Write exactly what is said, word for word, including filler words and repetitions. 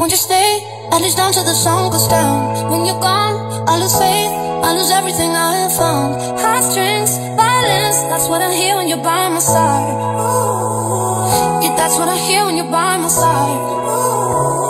Won't you stay, at least down till the sun goes down? When you're gone, I lose faith, I lose everything I have found. Heartstrings, violence, that's what I hear when you're by my side. Yeah, that's what I hear when you're by my side.